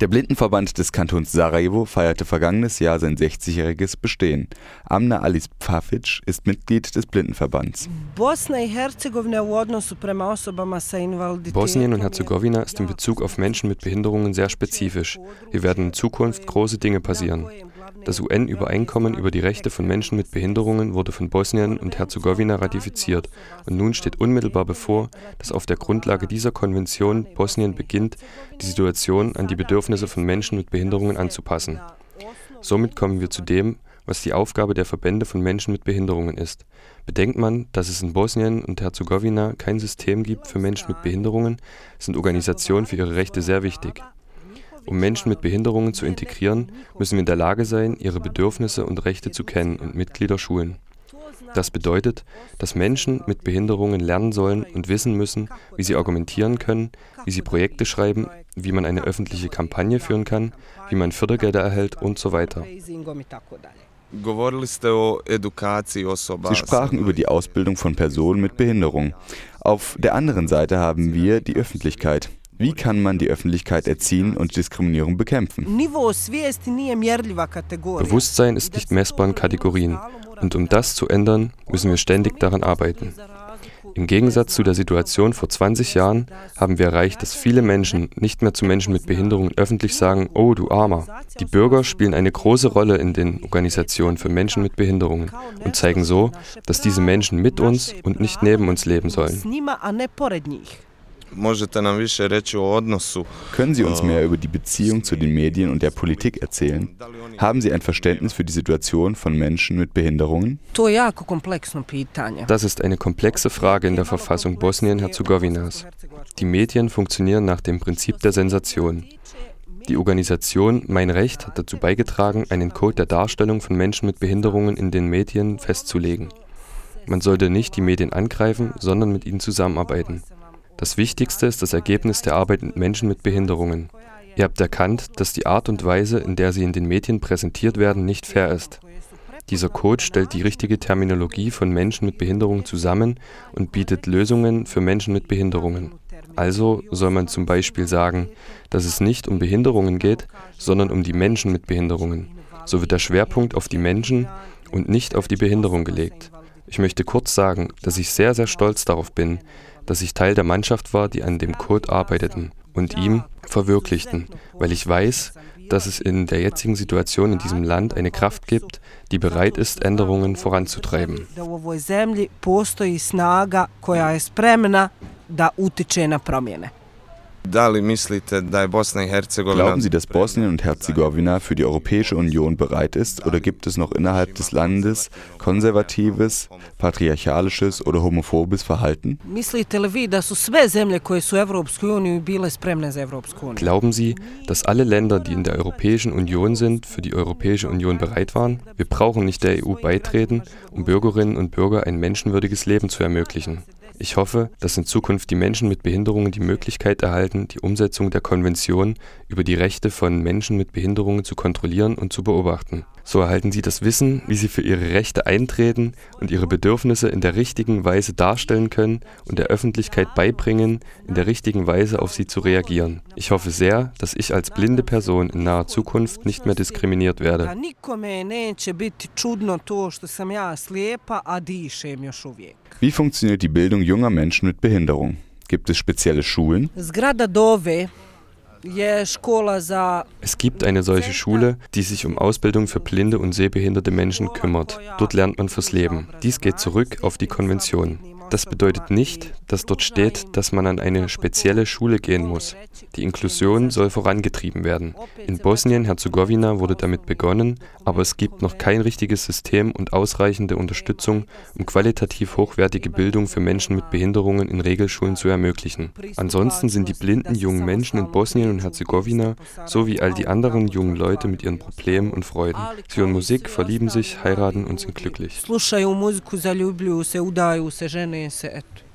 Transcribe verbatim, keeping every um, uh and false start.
Der Blindenverband des Kantons Sarajevo feierte vergangenes Jahr sein sechzigjähriges Bestehen. Amna Alice Pfafic ist Mitglied des Blindenverbands. Bosnien und Herzegowina ist in Bezug auf Menschen mit Behinderungen sehr spezifisch. Hier werden in Zukunft große Dinge passieren. Das U N-Übereinkommen über die Rechte von Menschen mit Behinderungen wurde von Bosnien und Herzegowina ratifiziert und nun steht unmittelbar bevor, dass auf der Grundlage dieser Konvention Bosnien beginnt, die Situation an die Bedürfnisse von Menschen mit Behinderungen anzupassen. Somit kommen wir zu dem, was die Aufgabe der Verbände von Menschen mit Behinderungen ist. Bedenkt man, dass es in Bosnien und Herzegowina kein System gibt für Menschen mit Behinderungen, sind Organisationen für ihre Rechte sehr wichtig. Um Menschen mit Behinderungen zu integrieren, müssen wir in der Lage sein, ihre Bedürfnisse und Rechte zu kennen und Mitglieder schulen. Das bedeutet, dass Menschen mit Behinderungen lernen sollen und wissen müssen, wie sie argumentieren können, wie sie Projekte schreiben, wie man eine öffentliche Kampagne führen kann, wie man Fördergelder erhält und so weiter. Sie sprachen über die Ausbildung von Personen mit Behinderung. Auf der anderen Seite haben wir die Öffentlichkeit. Wie kann man die Öffentlichkeit erziehen und Diskriminierung bekämpfen? Bewusstsein ist nicht messbar in Kategorien. Und um das zu ändern, müssen wir ständig daran arbeiten. Im Gegensatz zu der Situation vor zwanzig Jahren haben wir erreicht, dass viele Menschen nicht mehr zu Menschen mit Behinderungen öffentlich sagen, oh du Armer. Die Bürger spielen eine große Rolle in den Organisationen für Menschen mit Behinderungen und zeigen so, dass diese Menschen mit uns und nicht neben uns leben sollen. Können Sie uns mehr über die Beziehung zu den Medien und der Politik erzählen? Haben Sie ein Verständnis für die Situation von Menschen mit Behinderungen? Das ist eine komplexe Frage in der Verfassung Bosnien-Herzegowinas. Die Medien funktionieren nach dem Prinzip der Sensation. Die Organisation Mein Recht hat dazu beigetragen, einen Code der Darstellung von Menschen mit Behinderungen in den Medien festzulegen. Man sollte nicht die Medien angreifen, sondern mit ihnen zusammenarbeiten. Das Wichtigste ist das Ergebnis der Arbeit mit Menschen mit Behinderungen. Ihr habt erkannt, dass die Art und Weise, in der sie in den Medien präsentiert werden, nicht fair ist. Dieser Code stellt die richtige Terminologie von Menschen mit Behinderungen zusammen und bietet Lösungen für Menschen mit Behinderungen. Also soll man zum Beispiel sagen, dass es nicht um Behinderungen geht, sondern um die Menschen mit Behinderungen. So wird der Schwerpunkt auf die Menschen und nicht auf die Behinderung gelegt. Ich möchte kurz sagen, dass ich sehr, sehr stolz darauf bin, dass ich Teil der Mannschaft war, die an dem Code arbeiteten und ihm verwirklichten, weil ich weiß, dass es in der jetzigen Situation in diesem Land eine Kraft gibt, die bereit ist, Änderungen voranzutreiben. Glauben Sie, dass Bosnien und Herzegowina für die Europäische Union bereit ist, oder gibt es noch innerhalb des Landes konservatives, patriarchalisches oder homophobes Verhalten? Glauben Sie, dass alle Länder, die in der Europäischen Union sind, für die Europäische Union bereit waren? Wir brauchen nicht der E U beitreten, um Bürgerinnen und Bürgern ein menschenwürdiges Leben zu ermöglichen. Ich hoffe, dass in Zukunft die Menschen mit Behinderungen die Möglichkeit erhalten, die Umsetzung der Konvention über die Rechte von Menschen mit Behinderungen zu kontrollieren und zu beobachten. So erhalten sie das Wissen, wie sie für ihre Rechte eintreten und ihre Bedürfnisse in der richtigen Weise darstellen können und der Öffentlichkeit beibringen, in der richtigen Weise auf sie zu reagieren. Ich hoffe sehr, dass ich als blinde Person in naher Zukunft nicht mehr diskriminiert werde. Wie funktioniert die Bildung junger Menschen mit Behinderung? Gibt es spezielle Schulen? Es gibt eine solche Schule, die sich um Ausbildung für blinde und sehbehinderte Menschen kümmert. Dort lernt man fürs Leben. Dies geht zurück auf die Konvention. Das bedeutet nicht, dass dort steht, dass man an eine spezielle Schule gehen muss. Die Inklusion soll vorangetrieben werden. In Bosnien-Herzegowina wurde damit begonnen, aber es gibt noch kein richtiges System und ausreichende Unterstützung, um qualitativ hochwertige Bildung für Menschen mit Behinderungen in Regelschulen zu ermöglichen. Ansonsten sind die blinden jungen Menschen in Bosnien und Herzegowina so wie all die anderen jungen Leute mit ihren Problemen und Freuden. Sie hören Musik, verlieben sich, heiraten und sind glücklich.